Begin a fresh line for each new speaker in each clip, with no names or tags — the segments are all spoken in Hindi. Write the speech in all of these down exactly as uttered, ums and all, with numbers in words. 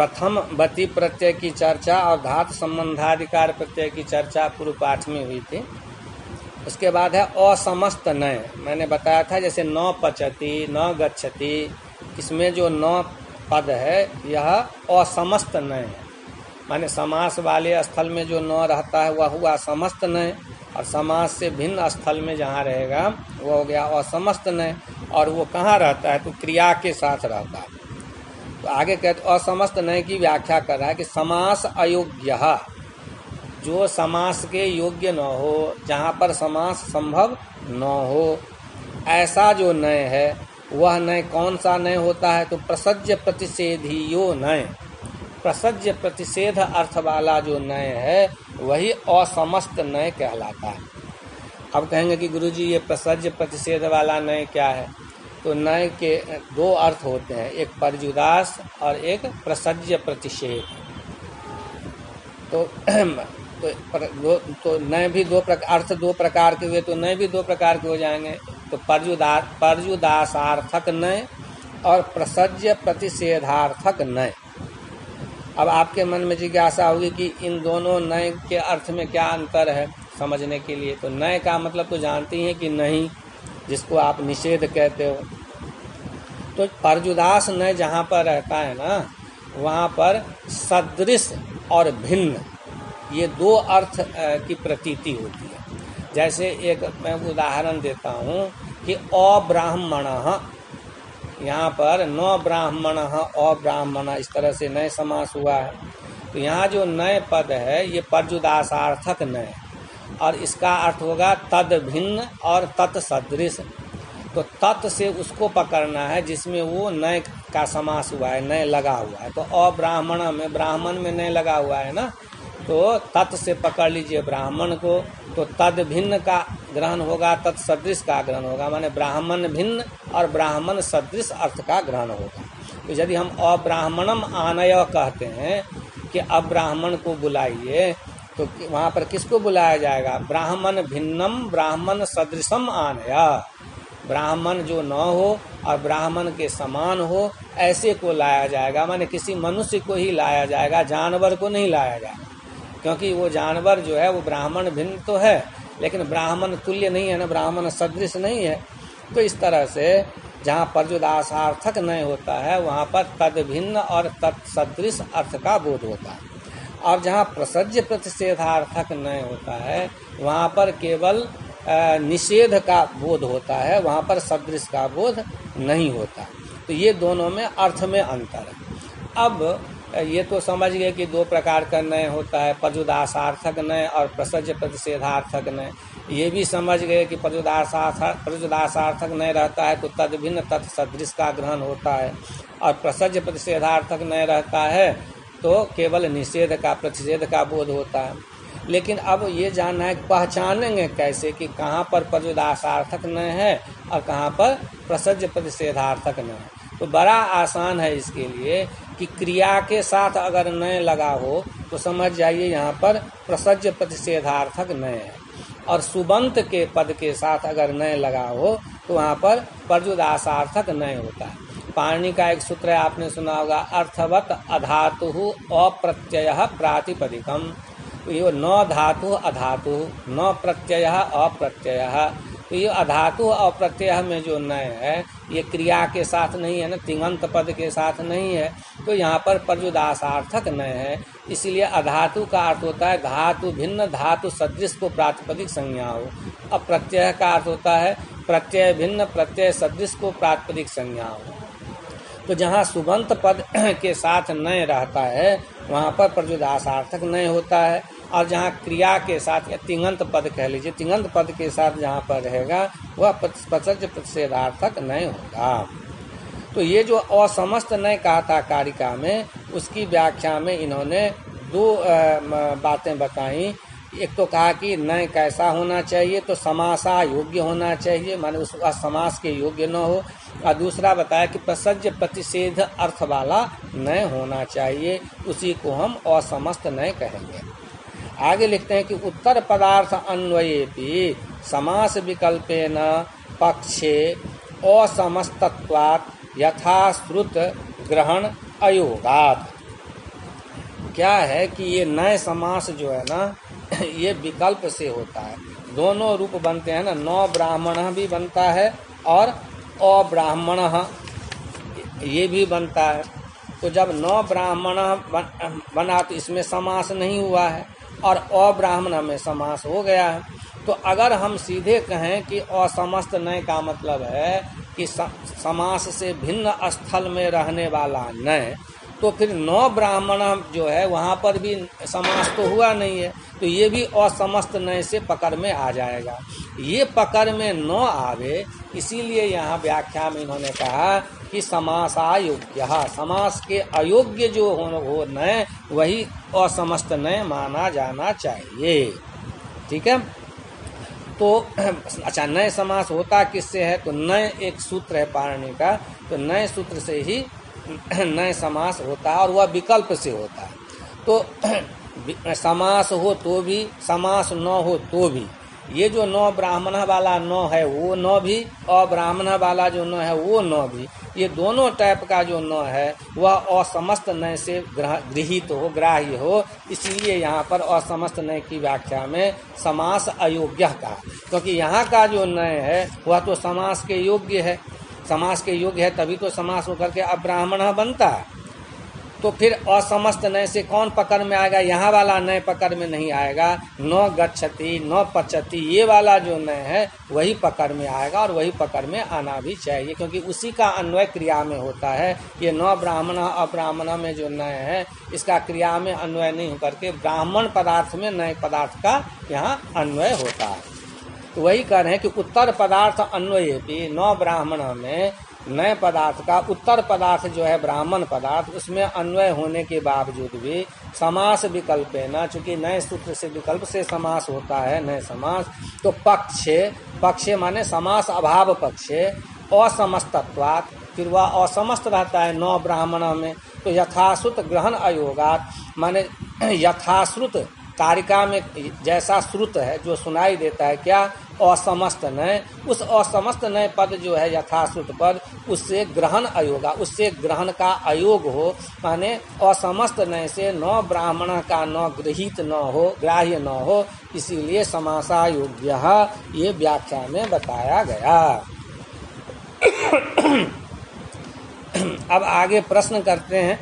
प्रथम वती प्रत्यय की चर्चा और धातु संबंधाधिकार प्रत्यय की चर्चा पूर्व पाठ में हुई थी। उसके बाद है असमस्त नय। मैंने बताया था जैसे न पचति न गच्छति, इसमें जो न पद है यह असमस्त नय है, माने समास वाले स्थल में जो न रहता है वह हुआ समस्त नय, और समास से भिन्न स्थल में जहाँ रहेगा वह हो गया असमस्त नय। और वो कहाँ रहता है तो क्रिया के साथ रहता है। तो आगे कहते असमस्त नय की व्याख्या कर रहा है कि समास अयोग्य, जो समास के योग्य न हो, जहाँ पर समास संभव न हो, ऐसा जो नय है वह नय कौन सा नय होता है तो प्रसज्य प्रतिषेधियो नय। प्रसज्य प्रतिषेध अर्थ वाला जो नय है वही असमस्त नय कहलाता है। अब कहेंगे कि गुरुजी ये प्रसज्य प्रतिषेध वाला नय क्या है, तो नय के दो अर्थ होते हैं, एक परजुदास और एक प्रसज्य प्रतिषेध। तो तो, दो, तो नय भी दो प्रकार, अर्थ दो प्रकार के हुए तो नय भी दो प्रकार के हो जाएंगे। तो परजुदास परजुदासार्थक नय और प्रसज्य प्रतिषेधार्थक नय। अब आपके मन में जिज्ञासा होगी कि इन दोनों नय के अर्थ में क्या अंतर है समझने के लिए। तो नय का मतलब तो जानती हैं कि नहीं, जिसको आप निषेध कहते हो। तो परजुदास नय जहाँ पर रहता है ना, वहाँ पर सदृश और भिन्न ये दो अर्थ की प्रतीति होती है। जैसे एक मैं उदाहरण देता हूँ कि अब्राह्मणः, यहाँ पर न ब्राह्मण अब्राह्मण, इस तरह से नय समास हुआ है। तो यहाँ जो नय पद है ये परजुदासार्थक नय, और इसका अर्थ होगा तद भिन्न और तत्सदृश। तो तत् से उसको पकड़ना है जिसमें वो नय का समास हुआ है, नय लगा हुआ है। तो अब्राह्मण में ब्राह्मण में नय लगा हुआ है ना, तो तत् से पकड़ लीजिए ब्राह्मण को। तो तद भिन्न का ग्रहण होगा, तत्सदृश का ग्रहण होगा, माने ब्राह्मण भिन्न और ब्राह्मण सदृश अर्थ का ग्रहण होगा। तो यदि हम अब्राह्मणम आनय कहते हैं कि अब ब्राह्मण को बुलाइए, तो वहाँ पर किसको बुलाया जाएगा, ब्राह्मण भिन्नम ब्राह्मण सदृशम आनय। ब्राह्मण जो न हो और ब्राह्मण के समान हो ऐसे को लाया जाएगा, माने किसी मनुष्य को ही लाया जाएगा, जानवर को नहीं लाया जाएगा। क्योंकि वो जानवर जो है वो ब्राह्मण भिन्न तो है लेकिन ब्राह्मण तुल्य नहीं है ना, ब्राह्मण सदृश नहीं है। तो इस तरह से जहाँ परजुदासार्थक नय होता है वहाँ पर तद भिन्न और तत्सदृश अर्थ का बोध होता है, और जहाँ प्रसज्य प्रतिषेधार्थक नय होता है वहाँ पर केवल निषेध का बोध होता है, वहाँ पर सदृश का बोध नहीं होता। तो ये दोनों में अर्थ में अंतर है। अब ये तो समझ गए कि दो प्रकार का नय होता है, परजुदासार्थक नय और प्रसज्य प्रतिषेधार्थक नय। ये भी समझ गए कि परजुदासार्थक परजुदासार्थक नय रहता है तो तद भिन्न तत्सदृश का ग्रहण होता है, और प्रसज्य प्रतिषेधार्थक नय रहता है तो केवल निषेध का प्रतिषेध का बोध होता है। लेकिन अब ये जानना है पहचानेंगे कैसे कि कहाँ पर परजुदासार्थक नय है और कहाँ पर प्रसज्य प्रतिषेधार्थक नय है। तो बड़ा आसान है इसके लिए कि क्रिया के साथ अगर नय लगा हो तो समझ जाइए यहाँ पर प्रसज्य प्रतिषेधार्थक नय है, और सुबंत के पद के साथ अगर नय लगा हो तो वहाँ पर परजुदासार्थक नय होता है। पाणिनि का एक सूत्र है, आपने सुना होगा, अर्थवत अधातु अप्रत्ययः प्रातिपदिकम। तो ये न धातु अधातु न प्रत्यय अप्रत्यय, तो ये अधातु अप्रत्यय में जो नय है ये क्रिया के साथ नहीं है ना, तिङन्त पद के साथ नहीं है, तो यहाँ पर परजुदासार्थक नय है। इसीलिए अधातु का अर्थ होता है धातु भिन्न धातु सदृश को प्रातिपदिक संज्ञा हो। अब प्रत्यय का अर्थ होता है प्रत्यय भिन्न प्रत्यय सदृश को प्रातिपदिक संज्ञा हो। तो जहाँ सुबंत पद के साथ नय रहता है वहाँ पर परजुदासार्थक नय होता है, और जहाँ क्रिया के साथ या तिङन्त पद कह लीजिए, तिङन्त पद के साथ जहाँ पर रहेगा वह प्रसज्य प्रतिषेधार्थक नय होगा। तो ये जो असमस्त नय कहा था कारिका में, उसकी व्याख्या में इन्होंने दो बातें बताई। एक तो कहा कि नय कैसा होना चाहिए, तो समासा योग्य होना चाहिए, माने उसका समास के योग्य न हो, और दूसरा बताया कि प्रसज्य प्रतिषेध अर्थ वाला नय होना चाहिए, उसी को हम असमस्त नय कहेंगे। आगे लिखते हैं कि उत्तर पदार्थ अन्वयेपि समास विकल्पेन पक्षे असमस्तत्वात् यथा श्रुत ग्रहण अयोगात्। क्या है कि ये नए समास जो है ना ये विकल्प से होता है। दोनों रूप बनते हैं ना, नौ ब्राह्मण भी बनता है और अब्राह्मण ये भी बनता है। तो जब नौ ब्राह्मण बना तो इसमें समास नहीं हुआ है और अब्राह्मण में समास हो गया है। तो अगर हम सीधे कहें कि असमस्त नय का मतलब है कि समास से भिन्न स्थल में रहने वाला नय, तो फिर नौ ब्राह्मण जो है वहाँ पर भी समास तो हुआ नहीं है, तो ये भी असमस्त नय से पकड़ में आ जाएगा। ये पकड़ में न आवे, इसीलिए यहाँ व्याख्या में इन्होंने कहा कि समासायोग्य, समास के अयोग्य जो हो, हो नय वही असमस्त नय माना जाना चाहिए। ठीक है। तो अच्छा, नय समास होता किससे है? तो नय एक सूत्र है पाणिनि का, तो नय सूत्र से ही नय समास होता है और वह विकल्प से होता है। तो समास हो तो भी, समास न हो तो भी, ये जो नौ ब्राह्मण वाला नौ है वो नौ भी, अब्राह्मण वाला जो नौ है वो नौ भी, ये दोनों टाइप का जो नौ है वह असमस्त नय से गृहीत हो, ग्राह्य हो। इसलिए यहाँ पर असमस्त नय की व्याख्या में समास अयोग्य का, क्योंकि यहाँ का जो नय है वह तो समास के योग्य है, समास के योग्य है तभी तो समास होकर के अब्राह्मण बनता है। तो फिर असमस्त नय से कौन पकड़ में आएगा? यहाँ वाला नय पकड़ में नहीं आएगा। न गच्छति न पचति ये वाला जो नय है वही पकड़ में आएगा और वही पकड़ में आना भी चाहिए, क्योंकि उसी का अन्वय क्रिया में होता है। ये न ब्राह्मण अब्राह्मण में जो नय है इसका क्रिया में अन्वय नहीं होकर के ब्राह्मण पदार्थ में नय पदार्थ का यहाँ अन्वय होता है। तो वही कह रहे हैं कि उत्तर पदार्थ अन्वय भी न ब्राह्मण में नए पदार्थ का उत्तर पदार्थ जो है ब्राह्मण पदार्थ उसमें अन्वय होने के बावजूद भी समास विकल्प है ना, चूंकि नए सूत्र से विकल्प से समास होता है नए समास, तो पक्षे, पक्षे माने समास अभाव पक्षे, असमस्तत्वात्, फिर वह असमस्त रहता है नौ ब्राह्मण में। तो यथाश्रुत ग्रहण अयोगात माने यथाश्रुत कारिका में जैसा श्रुत है जो सुनाई देता है क्या? असमस्त नय, उस असमस्त नय पद जो है यथाश्रुत पद उससे ग्रहण अयोगा, उससे ग्रहण का अयोग हो, माने असमस्त नय से न ब्राह्मण का न गृहीत न हो, ग्राह्य न हो, इसीलिए समासायोग्य ये व्याख्या में बताया गया। अब आगे प्रश्न करते हैं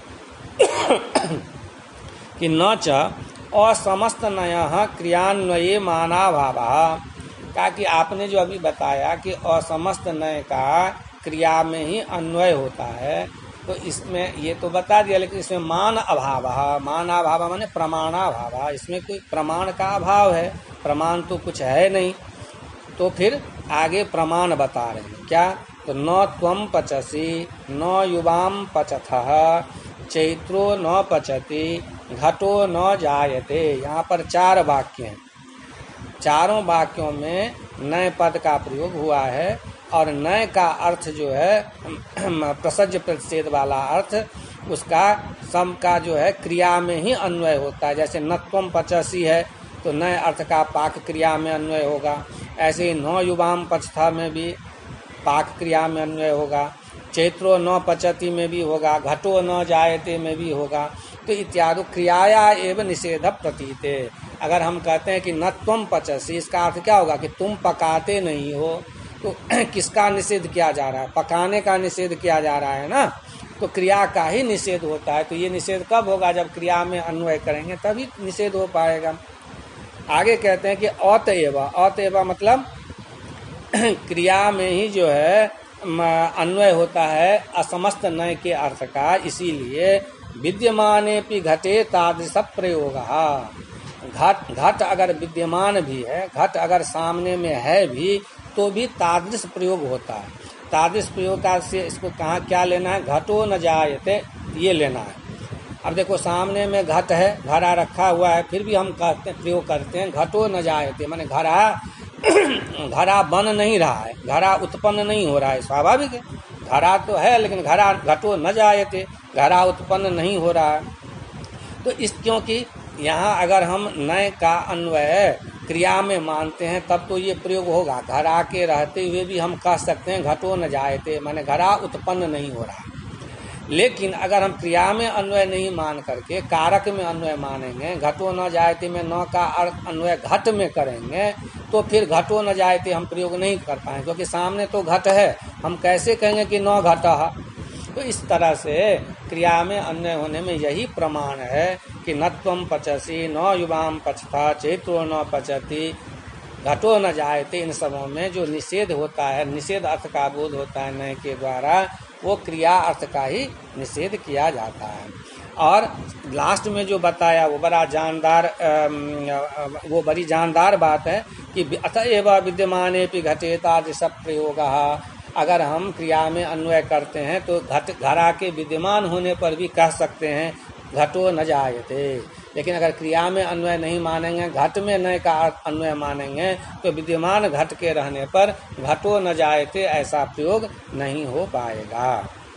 कि न च असमस्त नयः क्रियान्वये मानाभावः, कहा कि आपने जो अभी बताया कि असमस्त नय का क्रिया में ही अन्वय होता है, तो इसमें ये तो बता दिया, लेकिन इसमें मान अभाव, मान अभाव माने प्रमाणाभाव, इसमें कोई प्रमाण का अभाव है, प्रमाण तो कुछ है नहीं। तो फिर आगे प्रमाण बता रहे हैं क्या? तो न त्वं पचसि न युवाम पचथः चैत्रो न पचति घटो न जायते। यहाँ पर चार वाक्य हैं, चारों वाक्यों में नए पद का प्रयोग हुआ है और नए का अर्थ जो है प्रसज्य प्रतिषेध वाला अर्थ, उसका सम का जो है क्रिया में ही अन्वय होता है। जैसे नत्वम पचसी है तो नए अर्थ का पाक क्रिया में अन्वय होगा, ऐसे ही नौ युवाम पचथा में भी पाक क्रिया में अन्वय होगा, चैत्रो न पचति में भी होगा, घटो न जायते में भी होगा। तो इत्यादि क्रियाया एवं निषेध प्रतीते। अगर हम कहते हैं कि न तुम पचसी, इसका अर्थ क्या होगा कि तुम पकाते नहीं हो, तो किसका निषेध किया जा रहा है? पकाने का निषेध किया जा रहा है ना, तो क्रिया का ही निषेध होता है। तो ये निषेध कब होगा? जब क्रिया में अन्वय करेंगे तभी निषेध हो पाएगा। आगे कहते हैं कि अतएव, अतएव मतलब क्रिया में ही जो है अन्वय होता है असमस्त नय के अर्थ का, इसीलिए विद्यमानेपि घटे तादृश प्रयोग। घट घट अगर विद्यमान भी है, घट अगर सामने में है भी, तो भी तादृश प्रयोग होता है। तादृश प्रयोग का से इसको कहाँ क्या लेना है? घटो न जायते, ये लेना है। अब देखो सामने में घट है, घड़ा रखा हुआ है, फिर भी हम कहते प्रयोग करते हैं घटो न जायते, माने घड़ा घड़ा बन नहीं रहा है, घड़ा उत्पन्न नहीं हो रहा है। स्वाभाविक है, घड़ा तो है लेकिन घड़ा घटो न जायते, घड़ा उत्पन्न नहीं हो रहा है। तो इस क्योंकि यहाँ अगर हम नए का अन्वय क्रिया में मानते हैं तब तो ये प्रयोग होगा। घड़ा के रहते हुए भी हम कह सकते हैं घटो न जायते, माने घड़ा उत्पन्न नहीं हो रहा। लेकिन अगर हम क्रिया में अन्वय नहीं मान करके कारक में अन्वय मानेंगे, घटो न जायते में न का अर्थ अन्वय घट में करेंगे, तो फिर घटो न जायते हम प्रयोग नहीं कर पाएंगे, क्योंकि सामने तो घट है, हम कैसे कहेंगे कि न घटः। तो इस तरह से क्रिया में अन्वय होने में यही प्रमाण है कि न त्वम पचसी न युवाम पचता चैत्रो न पचती घटो न जायते, इन सबों में जो निषेध होता है, निषेध अर्थ का बोध होता है नय के द्वारा, वो क्रिया अर्थ का ही निषेध किया जाता है। और लास्ट में जो बताया वो बड़ा जानदार वो बड़ी जानदार बात है कि अतएव विद्यमानेपि घटेता सब प्रयोग। अगर हम क्रिया में अन्वय करते हैं तो घट घरा के विद्यमान होने पर भी कह सकते हैं घटो न जायते, लेकिन अगर क्रिया में अन्वय नहीं मानेंगे, घट में नय का अन्वय मानेंगे, तो विद्यमान घट के रहने पर घटो न जायते ऐसा प्रयोग नहीं हो पाएगा।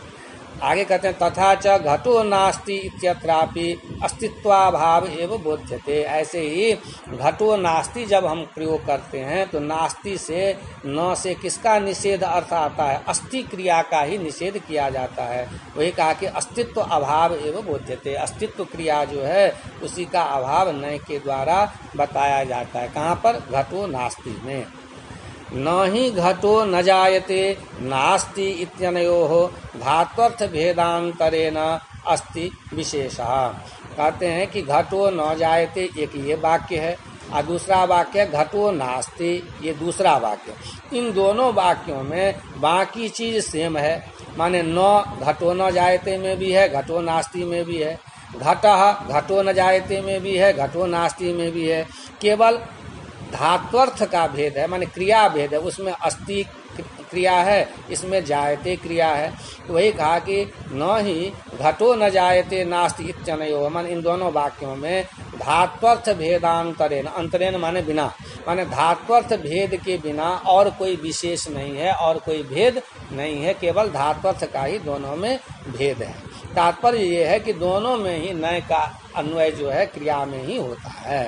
आगे कहते हैं तथा च घटो नास्ति इत्यत्रापि अस्तित्वाभाव एवं बोध्यते। ऐसे ही घटो नास्ति जब हम प्रयोग करते हैं तो नास्ति से न से किसका निषेध अर्थ आता है, अस्ति क्रिया का ही निषेध किया जाता है। वही कहा कि अस्तित्व अभाव एवं बोध्यते, अस्तित्व क्रिया जो है उसी का अभाव नय के द्वारा बताया जाता है। कहाँ पर, घटो नास्ति में। न ही घटो न जायते नास्ति इत्यनयोः धात्वर्थ भेदांतरेण अस्ति विशेषः। कहते हैं कि घटो न जायते एक ये वाक्य है, और दूसरा वाक्य घटो नास्ति ये दूसरा वाक्य। इन दोनों वाक्यों में बाकी चीज सेम है, माने न घटो न जायते में भी है, घटो नास्ति में भी है, घटः घटो न जायते में भी है, घटो नास्ति में भी है। केवल धात्वर्थ का भेद है, माने क्रिया भेद है, उसमें अस्ति क्रिया है, इसमें जायते क्रिया है। तो वही कहा कि न ही घटो न जायते नास्ति इत्यनयोः, माने इन दोनों वाक्यों में धात्वर्थ भेदांतरेण, अंतरेण माने बिना, माने धात्वर्थ भेद के बिना और कोई विशेष नहीं है और कोई भेद नहीं है, केवल धात्वर्थ का ही दोनों में भेद है। तात्पर्य ये है कि दोनों में ही नय का अन्वय जो है क्रिया में ही होता है।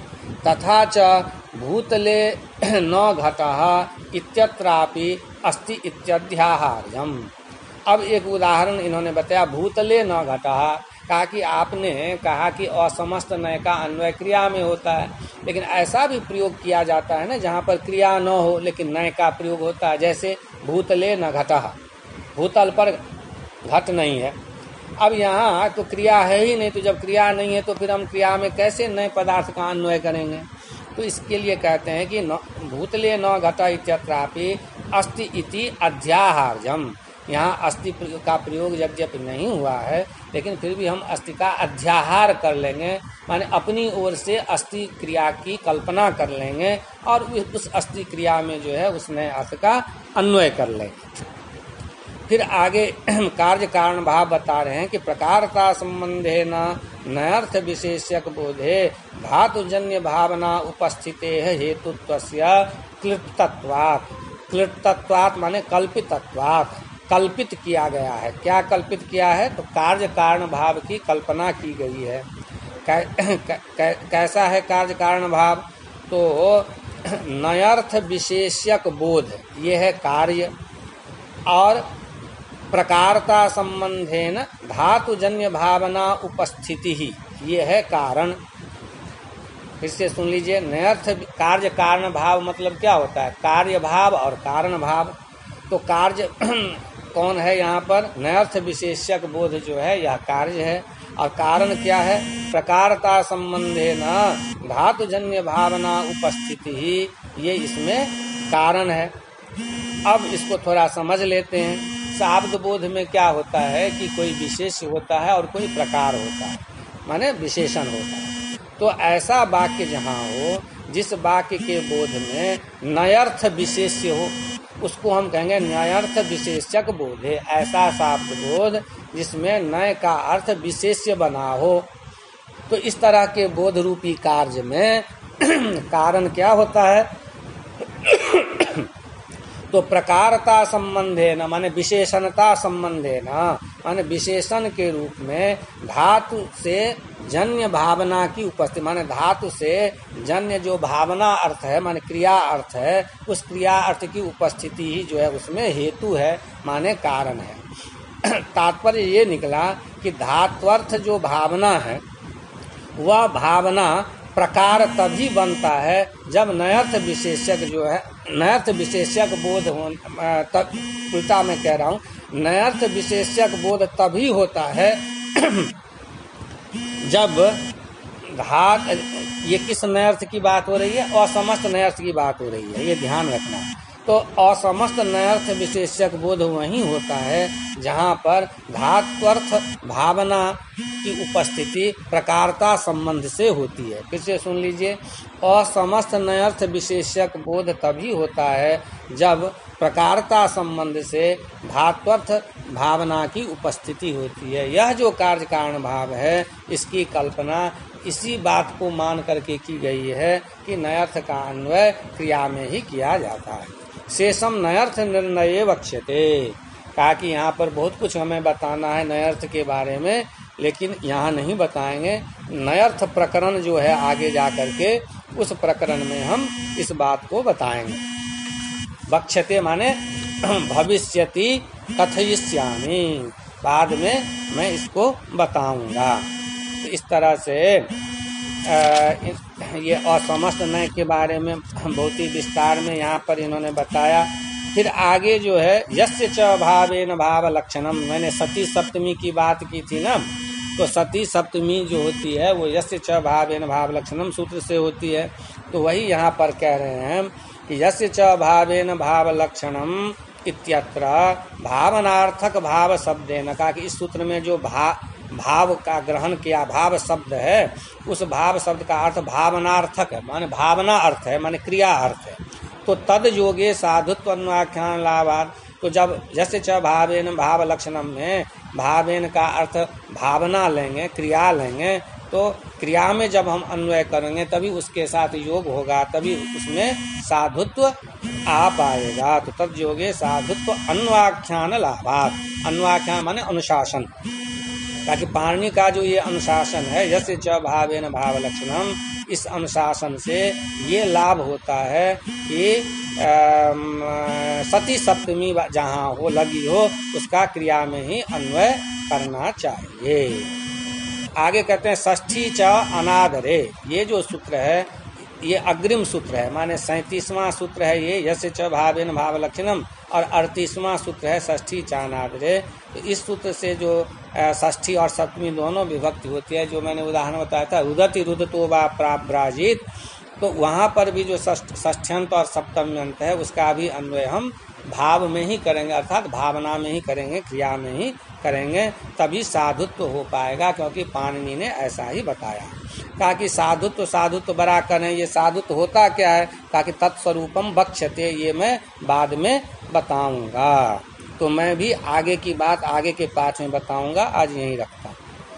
तथा च भूतले न घटः इत्यत्रापि अस्ति इत्यध्याहार्यम्। अब एक उदाहरण इन्होंने बताया, भूतले न घटः, कहा कि आपने कहा कि असमस्त नय का अन्वय क्रिया में होता है, लेकिन ऐसा भी प्रयोग किया जाता है ना जहाँ पर क्रिया न हो लेकिन नय का प्रयोग होता है। जैसे भूतले न घटः, भूतल पर घट नहीं है, अब यहाँ तो क्रिया है ही नहीं, तो जब क्रिया नहीं है तो फिर हम क्रिया में कैसे नए पदार्थ का अन्वय करेंगे। तो इसके लिए कहते हैं कि न भूतले न घट इत्यत्रापि अस्ति इति अध्याहार्यम्। यहाँ अस्ति का प्रयोग यद्यपि नहीं हुआ है, लेकिन फिर भी हम अस्ति का अध्याहार कर लेंगे, माने अपनी ओर से अस्ति क्रिया की कल्पना कर लेंगे और उस अस्ति क्रिया में जो है उस नए अर्थ का अन्वय कर लेंगे। फिर आगे कार्य कारण भाव बता रहे हैं कि प्रकारता संबंधे न नयर्थ विशेषक बोधे धातुजन्य भावना उपस्थिते हेतुत्वस्य क्लिप्तत्वात्। क्लिप्तत्वात् माने कल्पितत्वात्, कल्पित किया गया है। क्या कल्पित किया है, तो कार्य कारण भाव की कल्पना की गई है। कै, कै, कै, कैसा है कार्य कारण भाव, तो नयर्थ विशेषक बोध ये है कार्य, और प्रकारता संबंधेन धातुजन्य भावना उपस्थिति ही ये है कारण। फिर से सुन लीजिए, नयर्थ कार्य कारण भाव मतलब क्या होता है, कार्य भाव और कारण भाव। तो कार्य कौन है यहाँ पर, नयर्थ विशेषक बोध जो है यह कार्य है, और कारण क्या है, प्रकारता संबंधेन धातुजन्य भावना उपस्थिति ही ये इसमें कारण है। अब इसको थोड़ा समझ लेते हैं। शाब्द बोध में क्या होता है कि कोई विशेष होता है और कोई प्रकार होता है, माने विशेषण होता है। तो ऐसा वाक्य जहाँ हो जिस वाक्य के बोध में नयर्थ विशेष्य हो उसको हम कहेंगे नयर्थ विशेषक बोध है। ऐसा शाब्द बोध जिसमें नय का अर्थ विशेष्य बना हो। तो इस तरह के बोध रूपी कार्य में कारण क्या होता है, तो प्रकारता संबंधे न माने विशेषणता संबंधे न माने विशेषण के रूप में धातु से जन्य भावना की उपस्थिति, माने धातु से जन्य जो भावना अर्थ है माने क्रिया अर्थ है, उस क्रिया अर्थ की उपस्थिति ही जो है उसमें हेतु है, माने कारण है। तात्पर्य ये निकला कि धात्वर्थ जो भावना है वह भावना प्रकार तभी बनता है जब नयर्थ विशेषक जो है, नयर्थ विशेषक बोध हो, तब उल्टा मैं कह रहा हूँ, नयर्थ विशेषक बोध तभी होता है जब धात, ये किस नयर्थ की बात हो रही है? असमस्त नयर्थ की बात हो रही है, ये ध्यान रखना। तो असमस्त नयर्थ विशेषक बोध वहीं होता है जहाँ पर धात्वर्थ भावना की उपस्थिति प्रकारता संबंध से होती है। फिर से सुन लीजिए, असमस्त नयर्थ विशेषक बोध तभी होता है जब प्रकारता संबंध से धात्वर्थ भावना की उपस्थिति होती है। यह जो कार्य कारण भाव है, इसकी कल्पना इसी बात को मान करके की गई है कि नयर्थ का अन्वय क्रिया में ही किया जाता है। शेषम नयर्थ निर्णय वक्ष्यते, कहा कि यहाँ पर बहुत कुछ हमें बताना है नयर्थ के बारे में, लेकिन यहाँ नहीं बताएंगे। नयर्थ प्रकरण जो है आगे जा करके उस प्रकरण में हम इस बात को बताएंगे। वक्ष्यते माने भविष्यति कथयिष्यामि, बाद में मैं इसको बताऊंगा। तो इस तरह से आ, ये असमस्त नय के बारे में बहुत ही विस्तार में यहाँ पर इन्होंने बताया। फिर आगे जो है यस्य च भावेन भाव लक्षणम, मैंने सती सप्तमी की बात की थी ना, तो सती सप्तमी जो होती है वो यस्य च भावेन भाव लक्षणम सूत्र से होती है। तो वही यहाँ पर कह रहे हैं कि यस्य च भावेन भाव लक्षणम इत्यत्र भावनार्थक भाव शब्देन, कहा कि इस सूत्र में जो भा भाव का ग्रहण किया, भाव शब्द है, उस भाव शब्द का अर्थ भावनार्थक है, माने भावना अर्थ है, माने क्रिया अर्थ है। तो तद योगे साधुत्व अन्वाख्यान लाभात, तो जब जैसे च भावेन भाव लक्षणम में भावेन का अर्थ भावना लेंगे, क्रिया लेंगे, तो क्रिया में जब हम अन्वय करेंगे तभी उसके साथ योग होगा, तभी उसमें साधुत्व आ पाएगा। तो तद योगे साधुत्व अन्वाख्यान लाभात, अन्वाख्यान माने अनुशासन, ताकि पाणिनि का जो ये अनुशासन है यस्य च भावेन भाव लक्षणम, इस अनुशासन से ये लाभ होता है कि सती सप्तमी जहाँ हो लगी हो उसका क्रिया में ही अन्वय करना चाहिए। आगे कहते हैं षष्ठी च अनादरे, ये जो सूत्र है ये अग्रिम सूत्र है, माने सैंतीसवां सूत्र है ये यस्य च भावेन भाव लक्षणम, और अड़तीसवां सूत्र है षष्ठी च अनादरे। तो इस सूत्र से जो षष्ठी और सप्तमी दोनों विभक्ति होती है, जो मैंने उदाहरण बताया था रुदति रुदतो वा प्राब्राजित, तो वहाँ पर भी जो षष्ठ्यंत और सप्तम्यंत है उसका भी अन्वय हम भाव में ही करेंगे, अर्थात भावना में ही करेंगे, क्रिया में ही करेंगे, तभी साधुत्व हो पाएगा, क्योंकि पाणिनि ने ऐसा ही बताया। कहा कि साधुत्व साधुत्व बड़ा करें, ये साधुत्व होता क्या है? कहा कि तत्स्वरूपम वक्ष्यते, ये मैं बाद में बताऊंगा। तो मैं भी आगे की बात आगे के पाठ में बताऊंगा। आज यहीं रखता हूँ।